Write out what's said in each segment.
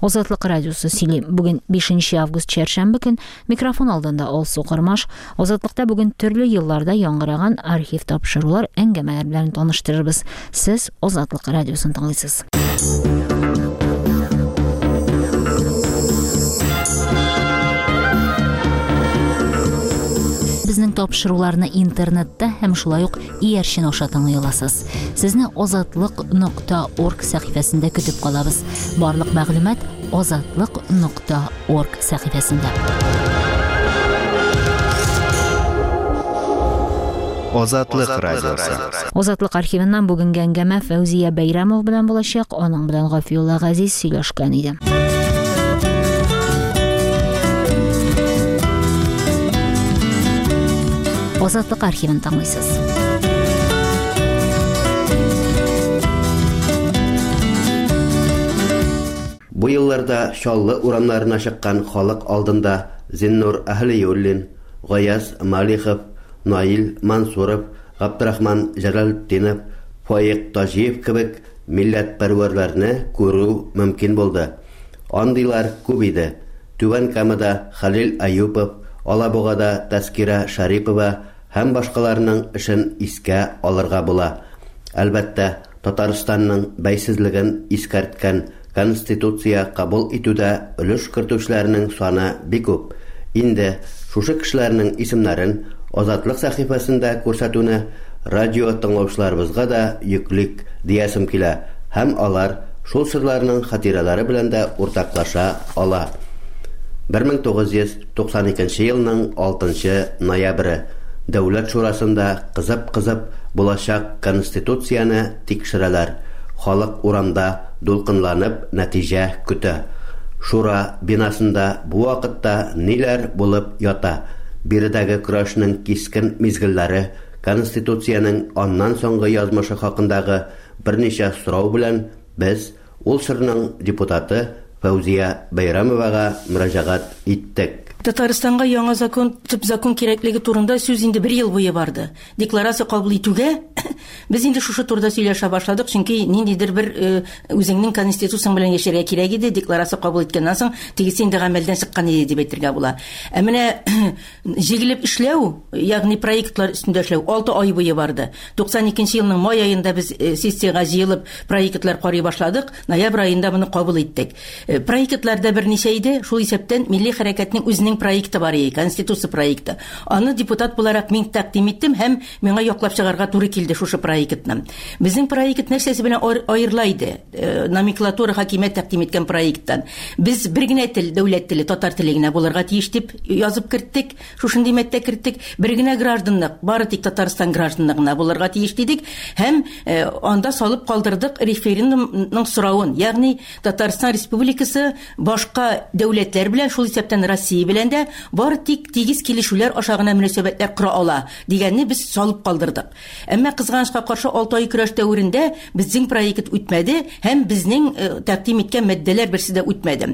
Азатлык радиосы сөйлейм. Бүген 5 август чәршәмбе көн микрофон алдында Алсу Кармаш. Азатлыкта бүген төрле елларда яңгыраган архив тапшырулар, әңгәмәләр белән таныштырырбыз. Сез Азатлык радиосын тыңлыйсыз. Безнең тапшыруларны интернетта һәм шулай ук иярчен аша тыңлый аласыз. Сезне azatlык.org сәхифәсендә көтеп калабыз. Барлык мәгълүмат azatlык.org сәхифәсендә. Азатлык радиосы. Азатлык архивыннан бүгенге әңгәмә Фәүзия Бәйрәмов белән булачак. Аның белән Гафиулла Газиз сөйләшкән иде. Азатлык архивын тыңлыйсыз. Бу елларда Шаллы урамнарына чыккан халык алдында Зиннур Әхлиуллин, Гаяз Малихов, Наил Мансуров, Габдрахман Җалалетдинов, Фаиq Тажиев кебек милләтпәрвәрләрне күрү мөмкин булды. Андыйлар күп иде. Түбән Камада Халил Аюпов, Алабугада Таскира Шарипова һәм башкаларның эшен искә алырга була. Әлбәттә, Татарстанның бәйсезлеген искәрткән Конституция кабул итүдә өлеш кертүчләрнең саны бик күп. Инде шушы кешеләрнең исемнәрен Азатлык сәхифәсендә күрсәтүне радио тыңлаучыларыбызга да йөклик диясем килә, һәм алар шул сырларның хатирәләре белән дә уртаклаша ала. 1992 елның 6 ноябре Дәүләт шурасында кызып булачак Конституцияны тикшерәләр. Халык урамда дулкынланып нәтиҗә көтә. Шура бинасында бу вакытта ниләр булып ята? Биредәге көрәшнең кискен мизгелләре, Конституцияның аннан соңгы язмышы хакындагы берничә сорау белән без ул сырның депутаты Фәүзия Бәйрәмовага мөрәҗәгать иттек. Татарстанга яңа төп закон кирәклеге турында сүз инде 1 ел буе барды. Декларация кабул итүгә без инде шушы турда сөйләшә башладык, чөнки ниндидер бер үзеңнең конституцияң белән яшәргә кирәк иде. Декларация кабул иткәннән соң тегесе инде гамәлдән чыккан иде дип әйтергә була. Ә менә җигелеп эшләү, ягъни проектлар өстендә эшләү 6 ай буе барды. 92 елның май аенда без сессиягә җыелып проектлар карый башладык. Ноябрь аенда моны кабул иттек. Проектларда берничә иде, шул исәптән милли хәрәкәтнең үзенең проекты бар иде, конституция проекты. Аны депутат буларак мин тәкъдим иттем һәм миңа яклап чыгарга туры килде шушы проектны. Безнең проект нәрсәсе белән аерыла иде? Номенклатура хакимият тәкъдим иткән проекттан. Без бер генә тел, дәүләт теле, татар теле генә булырга тиеш дип язып керттек, шушындый мәттә керттек. Бер генә гражданлык, бары тик Татарстан гражданлыгына булырга тиеш дидек һәм анда салып калдырдык референдумның сорауын, ягъни Татарстан Республикасы башка дәүләтләр белән, шул исәптән Россия белән дә бары тик тигез килешүләр аша гына мөнәсәбәтләр кыра ала дигәнне без салып калдырдык. Әмма кызганычка каршы 6 ай көрәш дәверендә безнең проект үтмәде һәм безнең тәкъдим иткән матдәләр берсе дә үтмәде.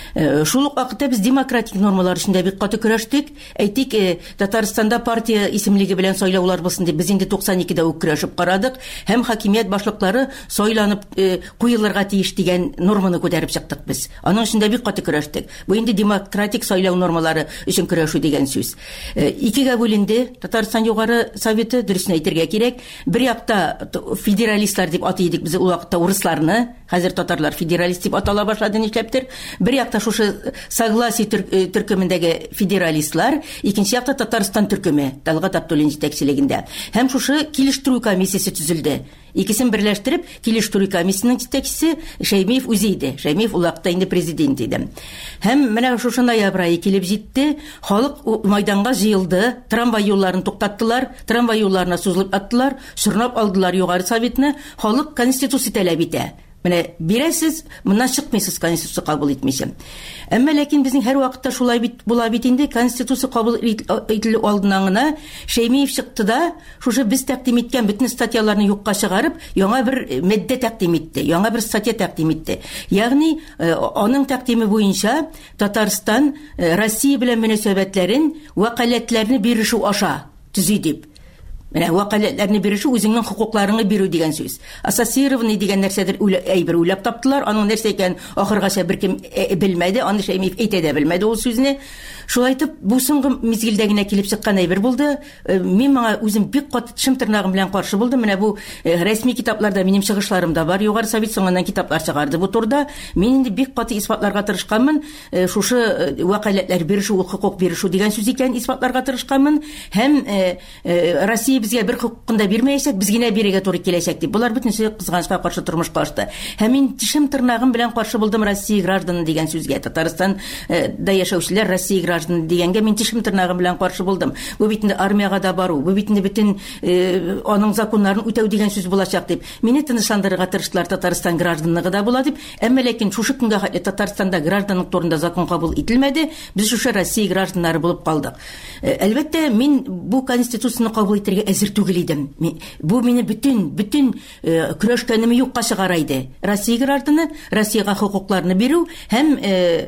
Шул ук вакытта без демократик нормалар өчен дә бик каты көрәштек. Әйтик, Татарстанда партия исемлеге белән сайлаулар булсын дип без инде 92дә үк көрәшеп карадык һәм хакимият башлыклары сайланып куелырга тиеш дигән норманы күтәреп чыктык без. Аның өчен дә бик каты көрәштек. Бу инде демократик сайлау нормалары өчен көрәшү дигән сүз. Икегә бүленде. Татарстан югары советы, дөресен әйтергә кирәк, бер якта федералистлар дип атыйдык без ул вакытта урысларны, хәзер татарлар федералист дип атала башлады нишләптер. Бер якта шушы согласие төркемендәге федералистлар, икенче якта Татарстан төркеме, Талгат Абдуллин җитәкчелегендә. Һәм шушы килештерү комиссиясе төзелде. Икесен берләштереп, килештерү комиссиясенең җитәкчесе Шәймиев үзе иде. Шәймиев ул вакытта инде президент иде. Һәм менә шушы ноябрь ае килеп җитте, халык мәйданга җыелды, трамвай юлларын туктаттылар, трамвай юлларына сузылып аттылар, сорнап алдылар югары советны, халык конституция таләп итә. Менә бирәсез, моннан чыкмыйсыз конституция кабул итмичә. Әмма ләкин безнең һәр вакытта шулай бит була бит инде, конституция кабул ителү алдыннан гына Шәймиев чыкты да, шушы без тәкъдим иткән бөтен статьяларны юкка чыгарып, яңа бер матдә тәкъдим итте, яңа бер статья тәкъдим итте. Ягъни аның тәкъдиме буенча Татарстан Россия белән мөнәсәбәтләрен, вәкаләтләрне бирешү аша төзи дип. Менә вәкаләтләрне бирү үзеңнең хукукларыңны бирү дигән сүз. Ассоциированный дигән нәрсәдер әйбер уйлап таптылар. Аның нәрсә икән ахыргача беркем белмәде. Аны Шәймиев әйтә дә белмәде ул сүзне. Шулай итеп, бу соңгы мизгелдә генә килеп чыккан әйбер булды. Мин моңа үзем бик каты тишем тырнагым белән каршы булдым. Менә бу рәсми китапларда минем чыгышларым да бар. Югары Совет соңыннан китаплар чыгарды бу турда. Мин инде бик каты исбатларга тырышканмын. Шушы вәкаләтләр бирү, хукук бирү дигән сүз икән исбатларга тырышканмын. Һәм Россия безгә бер хукукын да бирмәячәк, без генә бирергә туры киләчәк дип. Булар бөтенесе кызганычка каршы тормыш кылышты. Һәм мин тишем тырнагым белән каршы булдым Россия гражданы дигән сүзгә. Татарстан да яшәүчеләр Россия гражданы дигәнгә мин тишем тырнагым белән каршы булдым. Бу бит инде армияга да бару, бу бит инде бөтен аның законнарын үтәү дигән сүз булачак дип. Мине тынычландырырга тырыштылар Татарстан гражданлыгы да була дип. Әмма ләкин шушы көнгә хәтле Татарстанда гражданлык турында закон кабул ителмәде. Без шушы Россия гражданнары булып калдык. Әлбәттә, мин бу конституцияны кабул итәргә әзер түгел идем. Бу мине бөтен көрәшкәнеме юкка чыгара иде. Россия гражданы, Россиягә хукукларны бирү һәм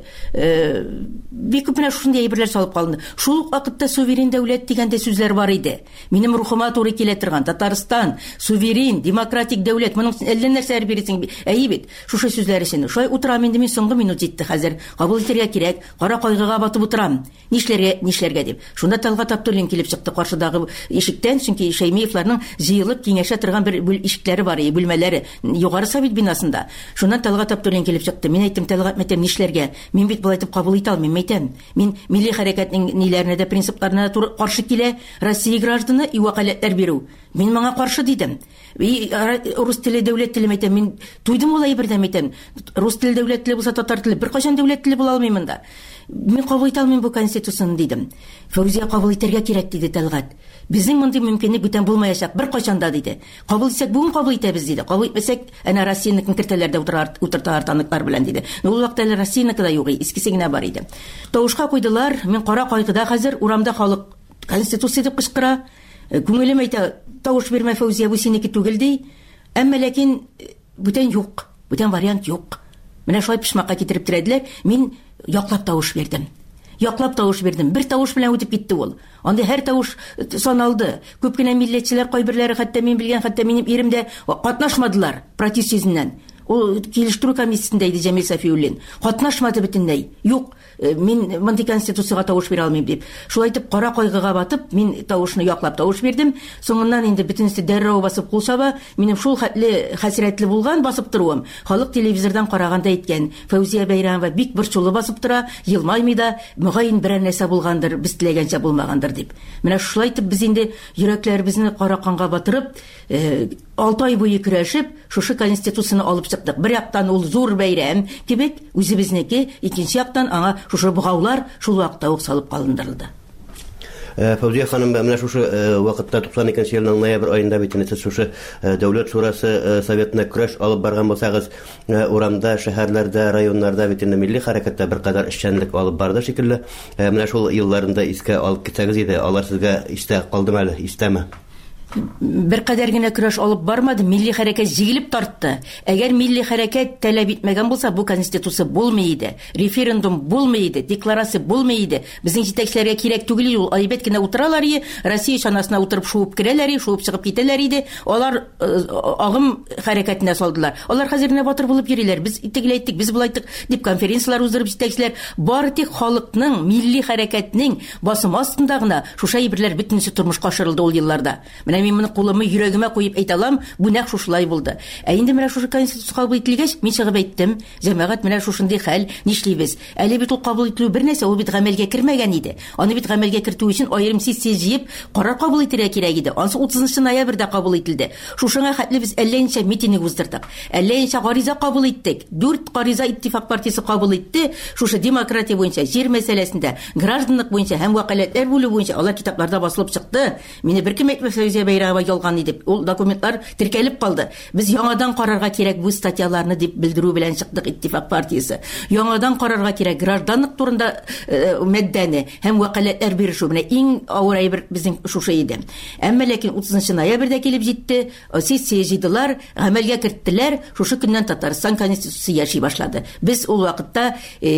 бик күп менә шундый әйберләр салып калды. Шул ук вакытта суверен дәүләт дигәндә сүзләр бар иде. Минем рухыма туры килә торган Татарстан суверен, демократик дәүләт, моның әллә нәрсәләр бирсең, әйбит. Шушы сүзләр өчен. Шулай утырам инде мин соңгы минут җитте хәзер. Кабул итәргә кирәк. Кара кайгыга батып утырам. Нишләргә дип. Шунда Талгат Абдуллин килеп чыкты каршыдагы ишектән, чөнки Шәймиевларның җыелып киңәшә торган бер ишекләре бар, бүлмәләре Югары Совет бинасында. Шуннан Талгат Абдуллин килеп чыкты. Мин әйттем, Талгат мәтәм нишләргә? Мин бит булай итеп кабул итә алмыйм, әйтәм. Мин милли хәрәкәтнең ниләренә дә принципларына туры каршы килә, Россия гражданы и вәкаләтләр бирү. Мин моңа каршы дидем. Рус теле дәүләт теле әйтәм. Мин туйдым ул әйбердән әйтәм. Рус теле дәүләт теле булса татар теле бер кайчан дәүләт теле була алмыйм монда. Мин кабул итә алмыйм бу конституцияны дидем. Фәүзия кабул итәргә кирәк диде Талгат. Безнең мондый мөмкинлек бүтән булмаячак бер кайчан да диде. Кабул итсәк бүген кабул итәбез диде. Кабул итмәсәк, әнә Россияны кертәләрдә утырталар таныклар белән диде. Ул вакытта Россияны да юк, искесе генә бар иде. Тавышка куйдылар. Мин кара кайгыда хәзер урамда халык конституция дип кычкыра. Күңелем әйтә, тавыш бирмә Фәүзия, бу синеке түгел ди. Әмма ләкин бүтән юк, бүтән вариант юк. Менә шулай пишмакка китереп тирәделәр. Мин яклап тавыш бирдем. Бер тавыш белән үтеп китте ул. Анда һәр тавыш саналды. Күп кенә милләтчеләр кайберләре, хәтта мин билгән, хәтта минем ирем дә катнашмадылар протест сүзеннән. Ул килештерү комиссиясендә иде Җәмил Сафиуллин. Катнашмады бөтенләй. Юк, мин мондый конституцияга тавыш бирә алмыйм дип. Шулай итеп кара кайгыга батып, мин тавышны яклап тавыш бирдем. Соңыннан инде бөтенесе дәррәү басып кул чаба. Минем шул хәтле хәсрәтле булган басып торуым. Халык телевизордан караганда әйткән, Фәүзия Бәйрәмова бик борчулы басып тора, елмаймый да, мөгаен берәр нәрсә булгандыр, без теләгәнчә булмагандыр дип. Менә шулай итеп без инде йөрәкләребезне кара канга батырып, 6 ай буе көрәшеп, шушы конституцияны алып чыктык. Бер яктан ул зур бәйрәм кебек, үзебезнеке, икенче яктан аңа шушы бугаулар шул вакытта ук салып калындырылды. Фәүзия ханым, менә шушы вакытта 92 елның ноябрь аенда бит инде шушы дәүләт шурасы советына көрәш алып барган булсагыз, урамда, шәһәрләрдә, районнарда бит инде милли хәрәкәттә бер кадәр эшчәнлек алып барды шикелле. Менә шул елларында искә алып китсәгез иде, алар сезгә истә калдымы әле, истәме? Бер кадәр генә көрәш алып бармады, милли хәрәкәт җигелеп тартты. Әгәр милли хәрәкәт таләп итмәгән булса, бу конституция булмый иде. Референдум булмый иде, декларация булмый иде. Безнең җитәкчеләргә кирәк түгел ул, әйбәт кенә утыралар иде, Россия чанасына утырып шуып керәләр иде, шуып чыгып китәләр иде. Алар агым хәрәкәтенә салдылар. Алар хәзер генә батыр булып йөриләр. Без итегеләй иттек, без булай иттек дип конференциялар уздырып җитәкчеләр. Бары тик халыкның, милли хәрәкәтнең басым астында гына шушы әйберләр бөтенесе тормышка ашырылды ул елларда. Мин моны кулымны йөрәгемә куеп әйтә алам, бу нәкъ шушылай булды. Инде менә шушы конституция кабул ителгәч, мин чыгып әйттем, җәмәгать менә шушындый хәл, нишлибез? Әле бит ул кабул ителү бер нәрсә, ул бит гамәлгә кертмәгән иде. Аны бит гамәлгә кертү өчен аерым сессия җыеп, карар кабул итәргә кирәк иде. Ансы 30 ноябрьдә кабул ителде. Шушыңа хәтле без әлләнчә митинг уздырдык. Әлләнчә гариза кабул иттек. 4 гариза иттифак партиясе кабул итте. Шушы демократия буенча, җир мәсьәләсендә, гражданлык буенча һәм вәкаләтләр бүлү буенча алар китапларда басылып чыкты. Мине беркем әйтмәс, Фәүзия Бәйрәмова ялган иде. Ул документлар теркәлеп калды. Без яңадан карарга кирәк бу статьяларны дип белдерү белән чыктык иттифак партиясе. Яңадан карарга кирәк гражданлык турында мәддәне һәм вәкаләтләр бирү менә иң авыр әйбер безнең шушы иде. Әмма ләкин 30 ноябрьдә килеп җитте, сессия җыйдылар, гамәлгә керттеләр. Шушы көннән Татарстан конституциясе яши башлады. Без ул вакытта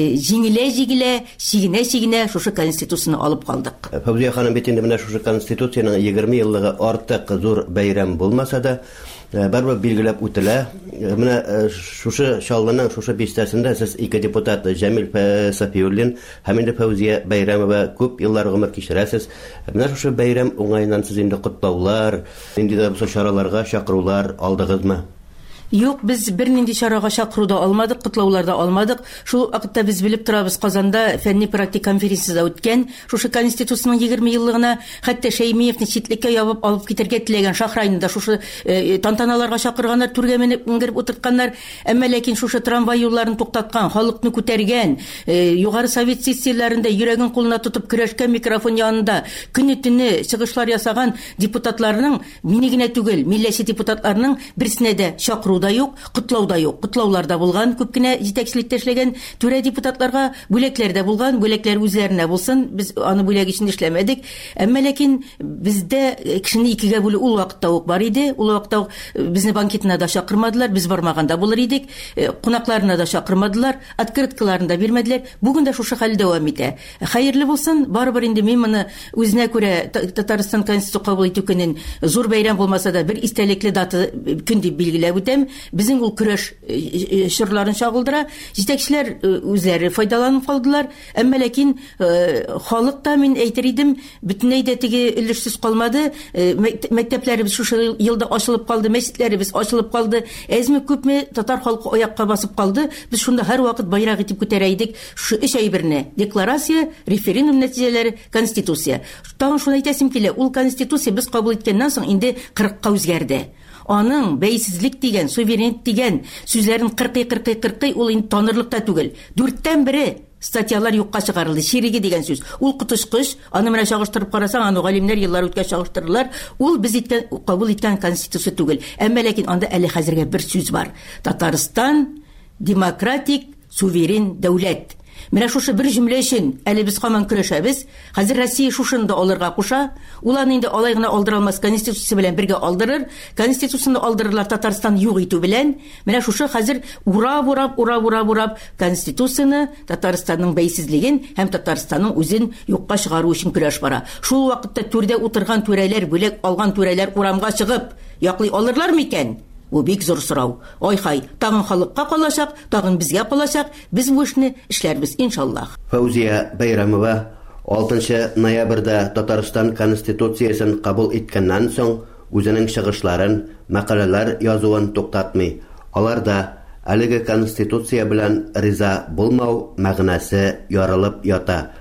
җиңелә, сигенә шушы конституцияны алып калдык. Фәүзия ханым, бит инде менә шушы конституциянең 20 еллыгы артык зур бәйрәм булмаса да, барбы билгеләп үтелә. Менә шушы шаллының шушы бистәсендә сез ике депутат Җәмил Сафиуллин һәм инде Фәүзия Бәйрәмова күп еллар гомер кичерәсез. Менә шушы бәйрәм уңайыннан сез инде котлаулар, инде дә бу чараларга чакырулар алдыгызмы? Юк, без бернинди чарага чакыруда алмадык, котлауларда алмадык. Шул вакытта без билеп торабыз, Казанда фәнни практик конференциясе үткән. Шушы Конституциянең 20 еллыгына хәтта Шәймиевне читлеккә ябып алып китергә теләгән Шахрайнда шушы тантаналарга чакырганнар, түргә менеп иңгереп утыртканнар. Әмма ләкин шушы трамвай юлларын туктаткан, халыкны күтәргән, югары совет сессияләрендә йөрәген кулына тотып көрәшкән микрофон янында көне-төне чыгышлар ясаган депутатларның, мине генә түгел, милләтче депутатларның берсенә дә чакыру да юк, котлауда юк. Котлауларда булган, күп кенә җитәкчелектә эшләгән түрә депутатларга бүләкләрдә булган, бүләкләр үзләренә булсын, без аны бүләк өчен эшләмәдек. Әмма ләкин бездә кешене икегә бүлү ул вакытта ук бар иде. Ул вакытта безне банкетына да чакырмадылар, без бармаганда булыр идек. Кунакларына да чакырмадылар, открыткаларын да бирмәделәр. Бүген дә шушы хәл дәвам итә. Хәерле булсын, барыбер инде мин моны үзенә күрә Татарстан Конституция кабул итү көнен зур бәйрәм булмаса да бер истәлекле дата көн дип билгеләп үтәм. Безнең ул көрәш чорларын чагылдыра, җитәкчеләр үзләре файдаланып калдылар. Әмма ләкин халыкта мин әйтер идем, бөтенләй дә теге өлешсез калмады. Мәктәпләребез шушы елда ачылып калды, мәчетләребез ачылып калды. Әзме күпме татар халкы аякка басып калды. Без шунда һәр вакыт байрак итеп күтәрә идек. Шу эш әйберне: декларация, референдум нәтиҗәләре, конституция. Тагын шуны әйтәсем килә, ул конституция без кабул иткәннән соң инде 40-ка үзгәрде. Аның бәйсезлек дигән, суверенлек дигән сүзләрен 40 ул инде танырлыкта түгел. 4тән бире статьялар юкка чыгарылды. Шириге дигән сүз. Ул кытышкыш, аны менә чагыштырып карасаң, аны галимнәр еллар үткәч чагыштырдылар. Ул без кабул иткән конституция түгел. Әмма ләкин анда әле хәзергә бер сүз бар. Татарстан демократик суверен дәүләт. Менә шушы бер җөмлә өчен әле без һаман көрәшәбез. Хәзер Россия шушында алырга куша. Уларны инде алай гына алдыра алмас, конституция белән бергә алдырыр. Конституцияны алдырырлар Татарстан юк итү белән. Менә шушы хәзер урап конституцияны, Татарстанның бәйсезлеген һәм Татарстанның үзен юкка чыгару өчен көрәш бара. Шул вакытта түрдә утырган түрәләр, бүләк алган түрәләр урамга чыгып яклый алырлар микән? Бу бик зур сорау. Ой-хай, тагын халыкка калачак, тагын безгә калачак. Без бу эшне эшләрбез иншаллах. Фәүзия Бәйрәмова 6 ноябрьдә Татарстан Конституциясын кабул иткәннән соң үзенең чыгышларын, мәкаләләр язуын туктатмый. Аларда әлеге конституция белән риза булмау мәгънәсе ярылып ята.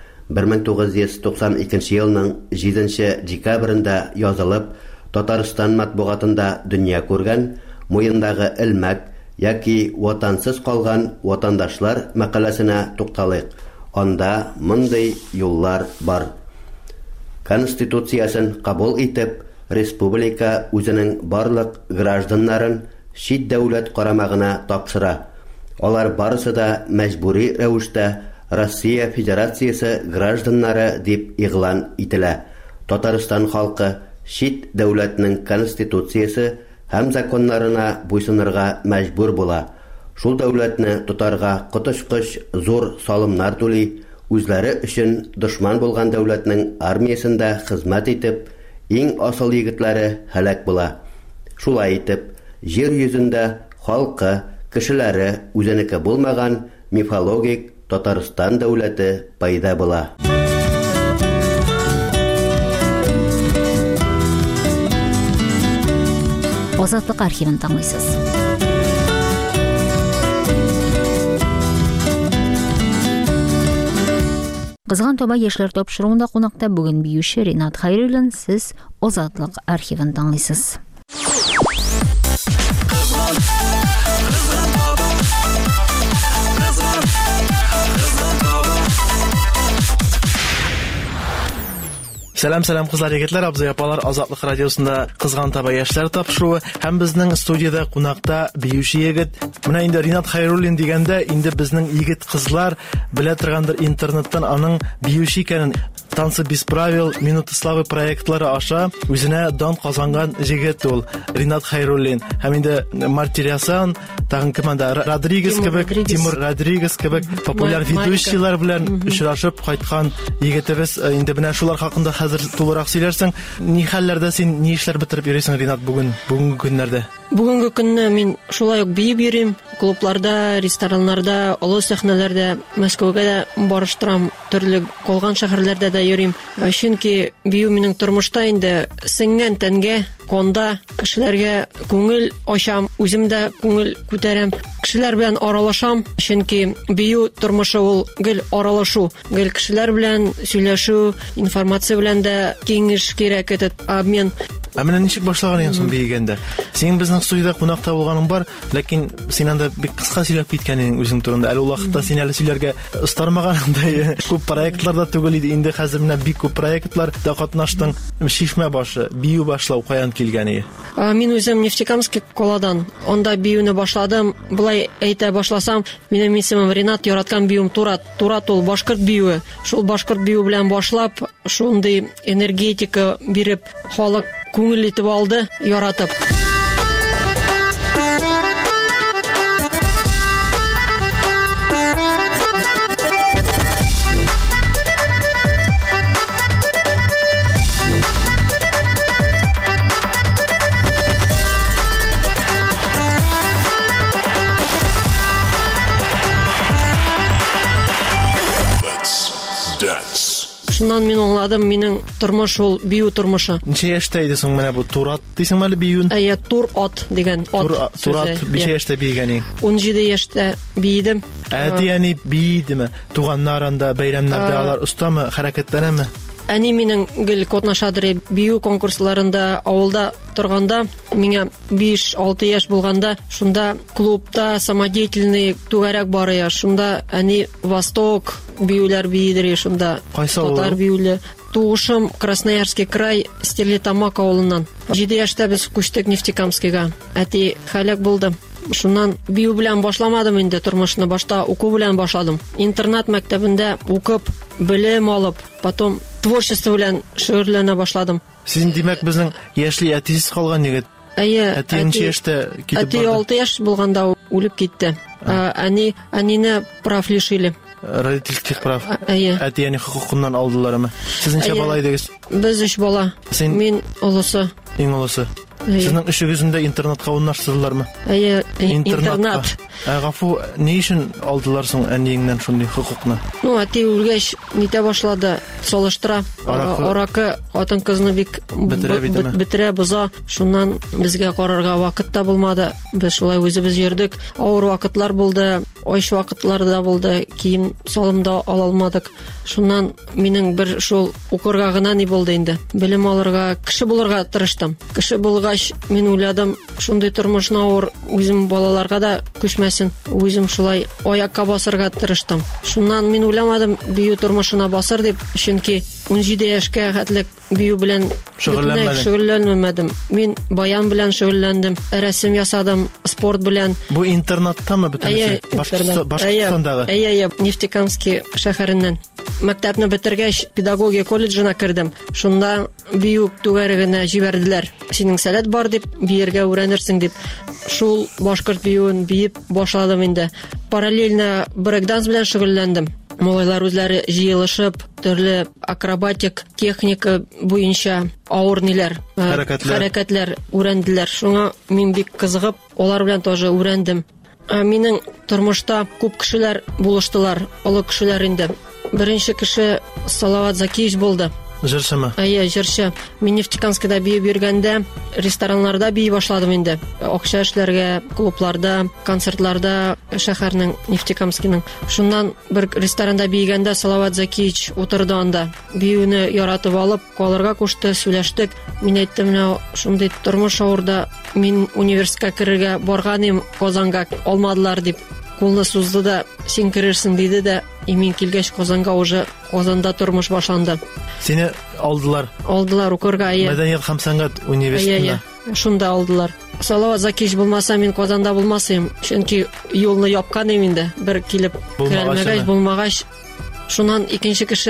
1992 елның 7 декабрендә язылып, Татарстан матбугатында дөнья күргән муендагы элмәк яки ватансыз калган ватандашлар мәкаләсенә тукталыйк. Анда мондый юллар бар. Конституциясын кабул итеп, республика үзенең барлык гражданнарын чит дәүләт карамагына тапшыра. Алар барысы да мәҗбүри рәвештә Россия Федерациясе гражданнары дип игълан ителә. Татарстан халкы чит дәүләтнең конституциясе һәм законнарына буйсынырга мәҗбүр була. Шул дәүләтне тотарга котышкыч зур салымнар түли, үзләре өчен дошман булган дәүләтнең армиясендә хезмәт итеп, иң асыл егетләре һәлак була. Шулай итеп, җир йөзендә халкы, кешеләре үзенеке булмаган мифологик Татарстан дәүләте пайда була. Азатлык архивын тыңлыйсыз. Кызган таба яшьләр тапшыруында кунакта бүген биюче Ринат Хәйруллин, сез Азатлык архивын тыңлыйсыз. Сәлам кызлар, егетләр, абзый апалар, Азатлык радиосында кызган таба яшьләр тапшыруы һәм безнең студияда кунакта биюче егет. Менә инде Ринат Хәйруллин дигәндә, инде безнең егет кызлар белә торгандыр интернеттан аның биюче икәнен. Танцы без правил, минуты славы проектлары аша үзенә дан казанган җегет ул Ринат Хайруллин. Һәм инде Мартирясан, тагын кемдә Родригес кебек, Тимур Родригес кебек популяр ведущийлар белән очрашып кайткан егетебез. Инде менә шулар хакында хәзер тулырак сөйләрсең. Ни хәлләрдә син, ни эшләр бетереп йөрисең, Ринат, бүгенге көннәрдә? Бүгенге көнне мин шулай ук биеп йөрим, клубларда, рестораннарда, олы сәхнәләрдә, Мәскәүгә дә барыштырам, төрле калган шәһәрләрдә дә йөрим. Чөнки бию минем тормышта инде сеңгән тәнгә, конда, кешеләргә күңел ачам, үзем дә күңел күтәрәм, кешеләр белән аралашам, чөнки бию тормышы ул гел аралашу, гел кешеләр белән сөйләшү, информация белән дә киңеш кирәк, обмен. Менә ничек башлаган соң биегәндә? Син безнең студиядә кунакта булганың бар, ләкин син анда бик кыска сөйләп киткәнең үзең турында. Әле ул вакытта син әле сөйләргә ыстармагандай күп проектларда түгел иде. Инде хәзер менә бик күп проектларда катнаштың. Шишмә башы, бию башлау каян килгәне? Мин үзем Нефтекамский коладан, онда биюне башладым. Булай әйтә башласам, минем исемем Ринат, яраткан биюм Турат. Турат ул башкорт биюе. Шул башкорт бию белән башлап, шундый энергетика биреп, халык күңел итеп алды, яратып. Шуннан мин аңладым, минем тормыш ул бию тормышы. Ничә яшьтә идең менә бу Турат дисең әле биюн? Тур ат дигән ат. Турат ничә яшьтә биегәнең? 17 яшьтә биедем. Яни биедеме? Туганнарында, бәйрәмнәрдә алар устамы, хәрәкәтләнәме? Әни минем гел катнашадыр бию конкурсларында, авылда торганда, миңа 5-6 яшь булганда, шунда клубта самодеятельный түгәрәк барыя, шунда әни Восток биюләр биедер, шунда татар биюле. Туышым Красноярский край, Стерлитамак авылыннан. 7 яшьтә без күчтек Нефтекамскийга. Әти хәлак булды. Шуннан бию белән башламадым инде тормышны, башта уку белән башладым. Интернат мәктәбендә укып, белем алып, потом творчество белән шөгыльләнә башладым. Син димәк безнең яшьли әтисез калган егет. Әти ничә яшьтә китеп барды? Әти 6 яшь булганда үлеп китте. Әнине прав лишили. Родительских прав. Әти яни хукукыннан алдылармы? Сез ничә бала идегез? Без 3 бала. Мин олысы. Иң олысы. Сезнең эшегездә интернатка урнаштырдылармы? Интернат. Гафу, ни өчен алдылар соң әниеңнән шундый хукукны? Әти үлгәч, нитә башлады, салыштыра. Аракы хатын-кызны бик бетерә, боза. Шуннан безгә карарга вакыт та булмады. Без шулай үзебез йөрдек. Авыр вакытлар булды, аш вакытлар да булды. Кием салымда ала алмадык. Шуннан минем бер шул укырга гына ни булды инде. Белем алырга, кеше булырга тырыштым. Кеше булгач, мин уйладым, шундый тормышны авыр үзем балаларга да күчмәсен. Үзем шулай аякка басырга тырыштым. Шуннан мин уйламадым бию тормышына басыр дип, чөнки 17 яшькә хәтлек бию белән шөгыльләнмәдем. Мин баян белән шөгыльләндем, рәсем ясадым, спорт белән. Бу интернаттамы бөтенесе? Башкортстандагы? Нефтекамский шәһәреннән. Мәктәпне бетергәч, педагогия колледжына кердем. Шунда бию түгәрәгенә җибәрделәр. Синең сәләт бар дип, биергә өйрәнерсең дип. Шул башкорт биюен биеп башладым инде. Параллельно брейк-данс белән шөгыльләндем. Малайлар үзләре җыелышып, төрле акробатик техника буенча авыр ниләр, хәрәкәтләр өйрәнделәр. Шуңа мин бик кызыгып, алар белән тоже өйрәндем. Минем тормышта күп кешеләр булыштылар, олы кешеләр инде. Беренче кеше Салават Закиевич булды. Җырчымы? Җырчы. Мин Нефтекамскийда биеп йөргәндә, рестораннарда бии башладым инде. Акча эшләргә, клубларда, концертларда, шәһәрнең Нефтекамскийның. Шуннан бер ресторанда биегәндә Салават Закиевич утырды анда. Биюне яратып алып, калырга кушты, сөйләштек. Мин әйттем, шундый тормыш авырда, мин университетка керергә барганым, Казанга алмадылар дип. Кулны сузды да, син керерсең диде дә, мин килгәч Казанга уже Казанда тормыш башланды. Сине алдылар? Алдылар укырга. Мәдәният һәм сәнгать университетына? Шунда алдылар. Салават Закиевич булмаса, мин Казанда булмасым, чөнки юлны япкан инде. Бер килеп керелмәгәч, булмагач. Шуннан икенче кеше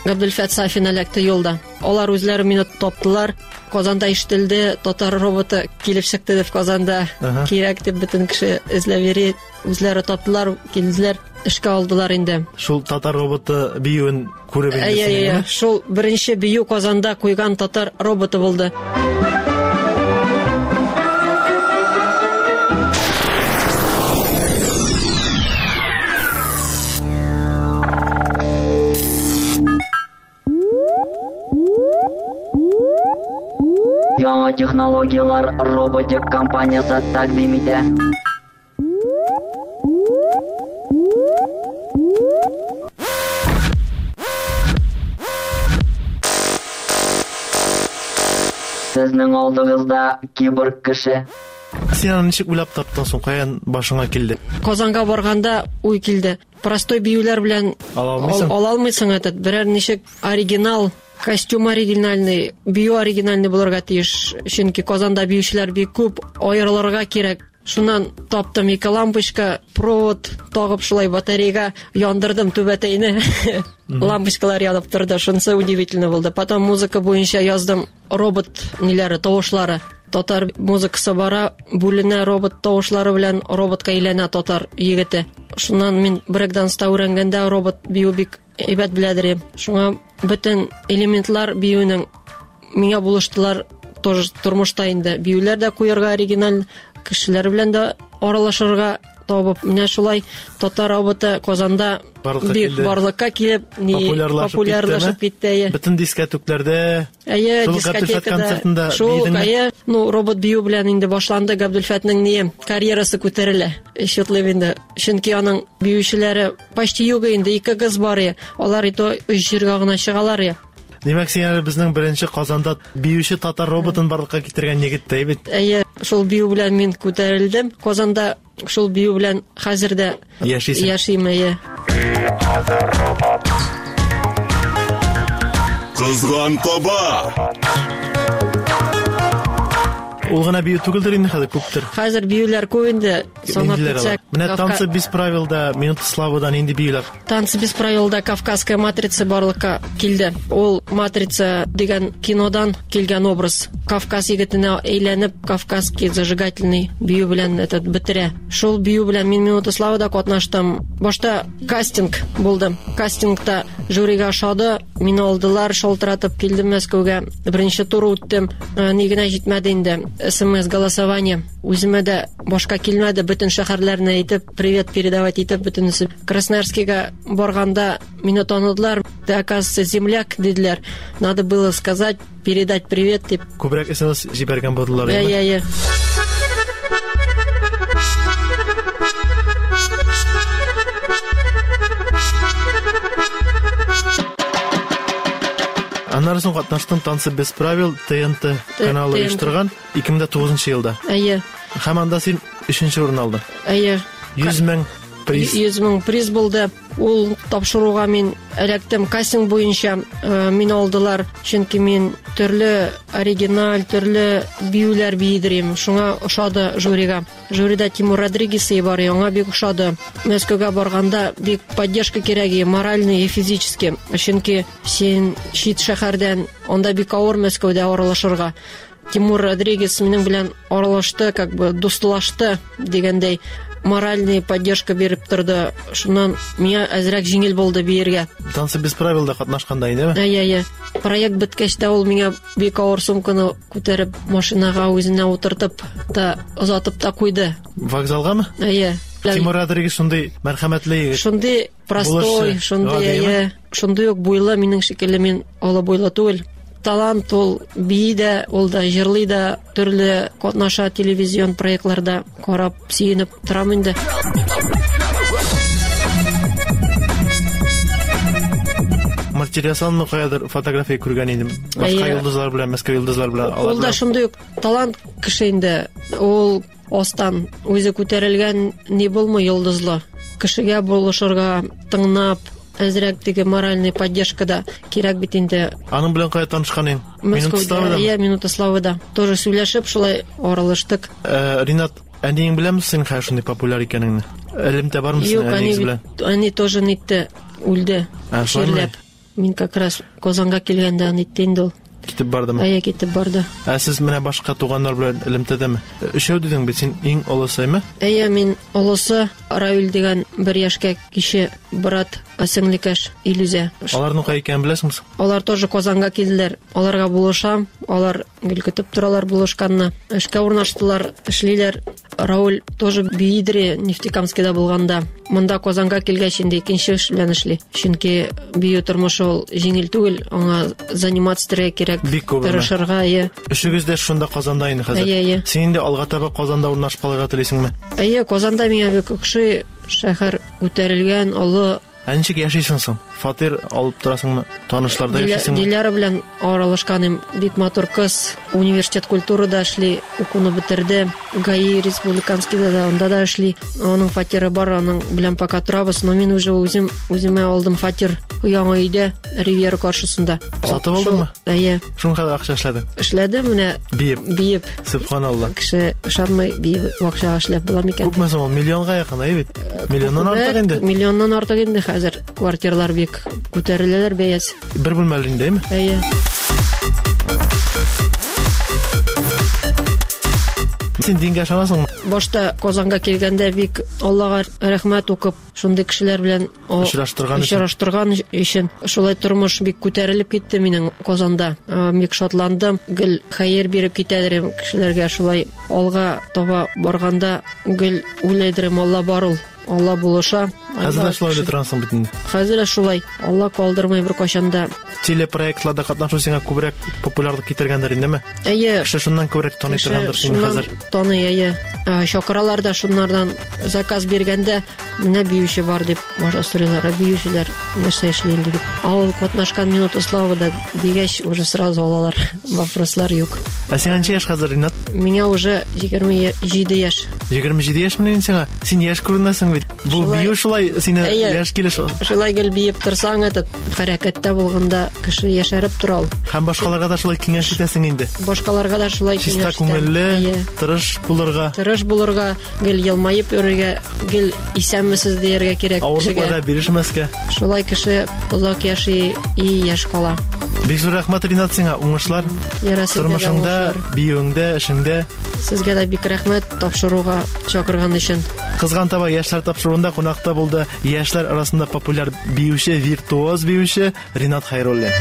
Габделфат Сафин эләкте юлда. Алар үзләре мине таптылар. Казанда ишетелде, татар роботы килеп чыкты дип Казанда. Кирәк дип бөтен кеше эзләп йөри. Үзләре таптылар, килделәр, эшкә алдылар инде. Шул татар роботы биюен күреп инде. Шул беренче бию Казанда куйган татар роботы булды. Яңа технологиялар роботик компаниясе тәкъдим итә. Сезнең алдыгызда киборг кеше. Син аны ничек уйлап таптың соң, каян башыңа килде? Казанга барганда уй килде. Простой биюләр белән ала алмыйсың этот. Берәр ничек оригинал костюм оригинальный, бию оригинальный булырга тиеш. Чөнки Казанда биючеләр бик күп, аерылырга кирәк. Шуннан таптым 2 лампочка, провод тагып шулай батареяга яндырдым түбәтәйне. Лампочкалар янып торды. Шунысы удивительно булды. Потом музыка буенча яздым робот ниләре, тавышлары. Татар музыкасы бара, бүленә робот тавышлары белән роботка әйләнә татар егете. Шуннан мин брейкданста өйрәнгәндә робот бию бик әйбәт беләдер. Шуңа бөтен элементлар биюнең миңа булыштылар. Тоже тормышта инде биюләр дә куярга оригиналь, кешеләр белән дә аралашырга табып, менә шулай татар роботы Казанда бик барлыкка килеп, популярлашып китте. Бөтен дискотекләрдә, дискотекада, робот бию белән инде башланды. Габделфатның карьерасы күтәрелә. Шутлы инде. Чөнки аның биючеләре почти юк инде, 2 кыз бар. Алар ито җиргә гына чыгалар. Демәк, син әле безнең беренче Казанда биюче татар роботын барлыкка китергән егет бит. Шул бию белән мин күтәрелдем. Казанда шул бию белән хәзер дә яшим. Кызган таба. Ул гына бию түгелдер инде, хәзер күптер. Хәзер биюләр күп инде. Санап китсәк. Менә танцы без правилда, минуты славыдан инде биюләр. Танцы без правилда Кавказская матрица барлыкка килде. Ул матрица дигән кинодан килгән образ. Кавказ егетенә әйләнеп, Кавказский зажигательный бию белән этот бетерә. Шул бию белән мин минуты славыда катнаштым. Башта кастинг булды. Кастингта жюрига шады. Мине алдылар, шалтыратып килдем Мәскәүгә. Беренче тур үттем. Ни генә җитмәде инде. СМС голосование. Үземә дә башка килмәде. Бөтен шәһәрләрне әйтеп, привет передавать итеп бөтенесе. Красноярскига барганда мине таныдылар. Ты, оказывается, земляк диделәр. Надо было сказать, передать привет дип. Күбрәк СМС җибәргән булдылар. Аннары соң катнаштым танцы без правил ТНТ каналы оештырган 2009 елда. Һәм анда син 3нче урын алдың. 100,000 приз. 100,000 приз булды. Ул тапшыруга мин эләктем. Кастинг буенча мине алдылар. Чөнки мин төрле оригиналь, төрле биюләр биедерим. Шуңа ошады жюрига. Жюрида Тимур Родригес бар, яңа бик ошады. Мәскәүгә барганда бик поддержка кирәк, моральный и физически. Чөнки син чит шәһәрдән, анда бик авыр Мәскәүдә аралашырга. Тимур Родригес минең белән аралашты, как бы дустылашты дигәндәй. Моральный поддержка берип торды. Шуннан миңа әзрәк җиңел булды биергә. Танцы без правилда катнашканда инде. Проект беткәч тә ул миңа бик авыр сумканы күтәреп машинага үзенә утыртып та озатып та куйды. Вокзалгамы? Тимур Родригес шундый мәрхәмәтле, шундый простой, шундый ук буйлы, минең шикелле, мин ала буйлы түгел. Талант ул, бии дә, ул да җырлый да, төрле катнаша телевизион проектларда карап, сөенеп торам инде. Мартирясанны каядыр фотография күргән идем. Башка йолдызлар белән, Мәскәү йолдызлар белән. Ул да шундый ук талант кеше инде. Ул остан үзе күтәрелгән ни булмый йолдызлы. Кешегә булышырга, тыңнап, әзрәк теге моральный поддержка да кирәк бит инде. Аның белән кая танышкан идең? Минуты славыда. Минуты славыда. Тоже сөйләшеп, шулай аралаштык. Ринат, әниең беләме син хәзер шундый популяр икәнеңне? Элемтә бармы син әниең белән? Они тоже нитте, үлде. Ширләп. Мин как раз Казанга килгәндә әйтте инде ул. Китеп бардымы? Әйе, китеп барды. Сез менә башка туганнар белән элемтәдәме? Өчәү дидең бит, син иң олысымы? Әйе, мин олысы Равил дигән 1 яшькә кеше брат, сеңлекәш Илүзә. Аларның кай икәнен беләсеңме? Алар тоже Казанга килделәр. Аларга булышам. Алар гел көтеп торалар булышканны. Эшкә урнаштылар, эшлиләр. Раул тоже Биидре Нефтекамскида булганда. Монда Казанга килгәч инде икенче эш белән эшли. Чөнки бию тормышы ул җиңел түгел, аңа заниматься кирәк. Тырышырга, әйе. Эшегез дә шунда Казанда инде хәзер. Әйе. Син инде алга таба Казанда урнашып калырга телисеңме? Әйе, Казанда миңа бик кеше шәһәр күтәрелгән, олы. Ничек яшисең соң? Фатир алып торасыңмы? Танышларда яшисеңме? Диләре белән аралашканым. Бик матур кыз. Университет культурада эшли, укуны бетерде. ГАИ республиканскийда да анда да эшли. Аның фатиры бар, аның белән пока торабыз. Но мин уже үземә алдым фатир яңа өйдә, Ривьера каршысында. Сатып алдыңмы? Әйе. Шуңа кадәр акча эшләдең? Эшләдем менә. Биеп. Субханалла. Кеше ышанмый биеп акча эшләп була микән? Күпме соң? Миллионга якын, әйе бит. Миллионнан артык инде. Миллионнан артык инде хәзер. Квартиралар бик күтәреләләр бәясе. Бер бүлмәле индеме? Әйе. Син дингә ышанасыңмы? Башта Казанга килгәндә бик Аллага рәхмәт укып, шундый кешеләр белән очраштырган өчен шулай тормыш бик күтәрелеп китте минем Казанда. Бик шатландым. Гел хәер биреп китәдер кешеләргә, шулай алга таба барганда гел уйлыйдырым, Алла бар ул. Алла булыша. Хәзер шулай да торасың бит инде. Хәзер шулай. Алла калдырмый бер кашанда. Телепроектларда катнашу сиңа күбрәк популярлык китергәндер индеме? Әйе. Кеше шуннан күбрәк таный торгандыр сине хәзер. Таный, әйе. Чакыралар да шуннардан заказ биргәндә, менә биюче бар дип башастыралар, биючеләр нәрсә эшли инде дип. Ал катнашкан минуты славада дигәч уже сразу алалар. Вопрослар юк. Син ничә яшь хәзер, Ринат? Миңа уже 27 яшь. 27 яшь менә сиңа? Син яшь күренәсең бит. Бу бию шулай сине яшь килеш. Шулай гел биеп торсаң, этот хәрәкәттә булганда кеше яшәреп тора ул. Һәм башкаларга да шулай киңәш итәсең инде. Башкаларга да шулай киңәш итәм. Чиста күңелле, тырыш булырга. Тырыш булырга, гел елмаеп йөрергә, гел исәнмесез дияргә кирәк. Авырлыкларда бирешмәскә. Шулай кеше озак яши и яшь кала. Бик зур рәхмәт, Ринат, сиңа. Уңышлар. Тормышыңда, биюеңдә, эшеңдә. Сезгә дә бик рәхмәт тапшыруга чакырган өчен. Кызган таба яшьләр тапшыруында кунакта булды яшьләр арасында популяр биюче, виртуоз биюче Ринат Хайруллин.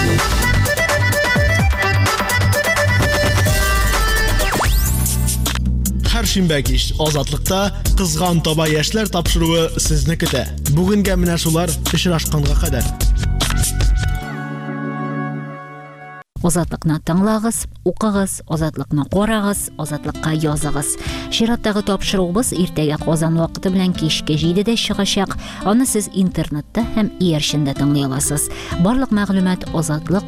Һәр шимбә кич Азатлыкта кызган таба яшьләр тапшыруы сезне көтә. Бүгенгә менә шулар очрашканга кадәр. Азатлыкны тыңлагыз, укыгыз, Азатлыкны карагыз, Азатлыкка языгыз. Чираттагы тапшыруыбыз иртәгә Казан вакыты белән кичке 7дә чыгачак. Аны сез интернетта һәм иярчендә тыңлый аласыз. Барлык мәгълүмат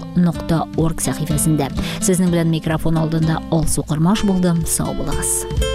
azatlyk.org сәхифәсендә. Сезнең белән микрофон алдында Алсу Кырмаш булдым. Сау булыгыз.